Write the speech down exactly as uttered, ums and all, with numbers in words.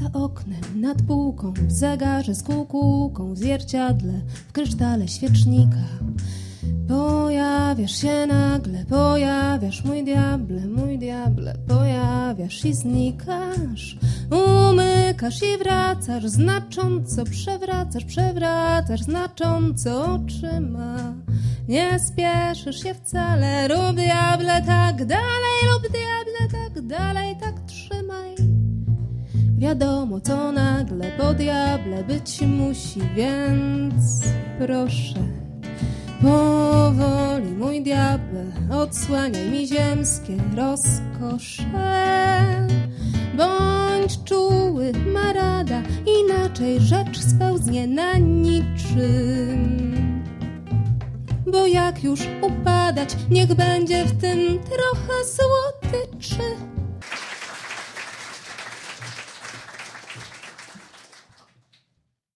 Za oknem, nad półką, w zegarze z kukułką, w zwierciadle, w krysztale świecznika. Pojawiasz się nagle, pojawiasz, mój diable, mój diable, pojawiasz i znikasz. Umykasz i wracasz, znacząco przewracasz, przewracasz, znacząco oczyma. Nie spieszysz się wcale, rób diable tak dalej, rób diable tak dalej, tak trzymaj. Wiadomo, co nagle po diable być musi, więc proszę, powoli, mój diable, odsłaniaj mi ziemskie rozkosze. Bądź czuły, ma rada, inaczej rzecz spełznie na niczym. Bo jak już upadać, niech będzie w tym trochę słodyczy.